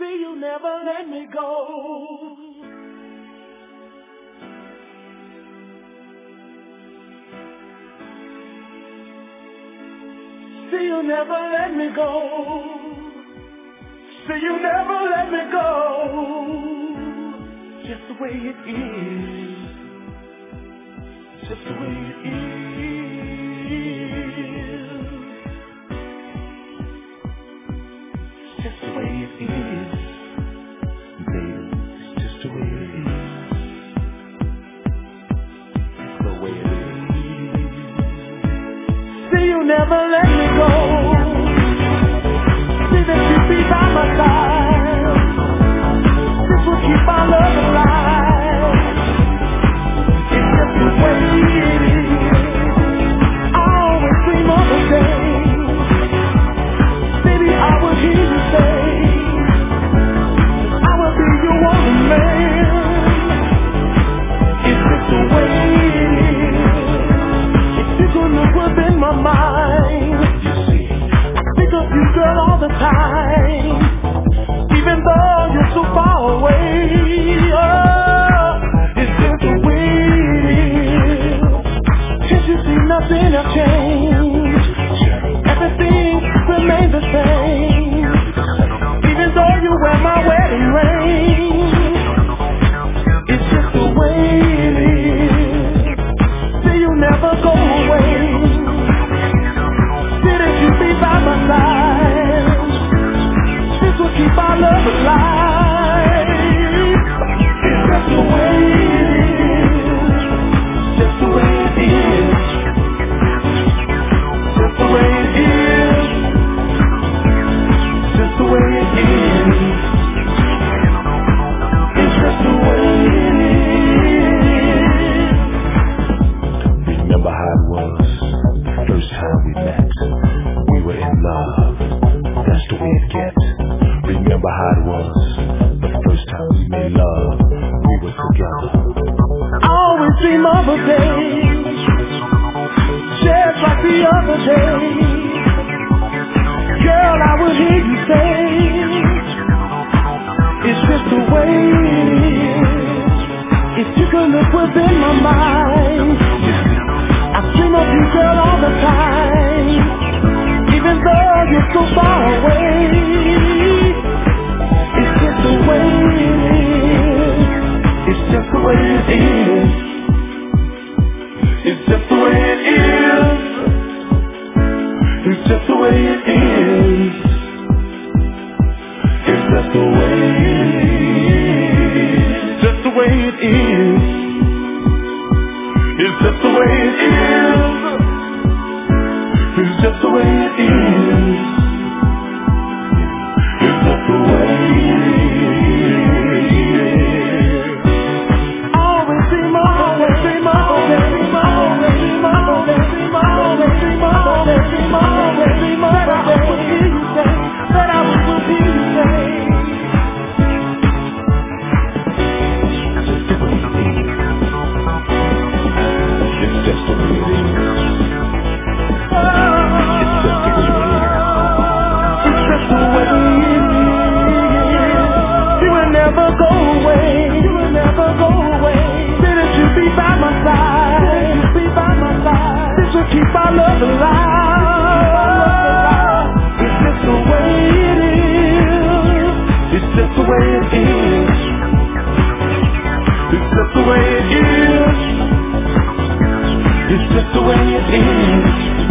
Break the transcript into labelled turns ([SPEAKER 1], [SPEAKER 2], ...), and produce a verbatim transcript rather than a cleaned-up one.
[SPEAKER 1] See, you never let me go. See, you never let me go. See, you never let me go. Just the way it is. Just the way it is. Just the way it is. Baby, it's just the way it is. It's the way it is. See, you never let me go. See that you be by my side. This will keep our love alive. It's just the way it is. I always dream of the day. Baby, I will hear you say, I will be your only man. It's just the way it is. If you could look within my mind, you see, I think of you, girl, all the time. Even though you're so far away, oh, it's just the way it is. Can't you see nothing has changed? Everything remains the same. Even though you wear my wedding ring, it's just the way it is. See, you never go away. See that you be by my side. This will keep our love alive. It's just the way it is. Just the way it is. Just the way it is. Just the way it is. It's just the way it is. Remember how it was the first time we met? We were in love. That's the way it gets. Remember how it was the first time we made love. We were together. I always dream of a day just like the other day. Girl, I will hear you say, it's just the way it is. If you could look within my mind, I dream of you, girl, all the time. Even though you're so far away, it's just the way it is. It's just the way it is. It's just the way it is. It's just the way it is. It's just the way it is. Just the way it is. It's just the way it is. It's just the way it is. It's just the way it is. Always dream of, always dream of, always dream of, always dream of, always dream of, always dream of, always dream of, always dream of, that I will hear you say, that I will hear you say. It's just the way it is. It's just the way it is. You will never go away. You will never go away. Say that you be by my side. You be by my side. This will keep our love alive. It's just the way it is. It's just the way it is. It's just the way it is. It's just the way it is.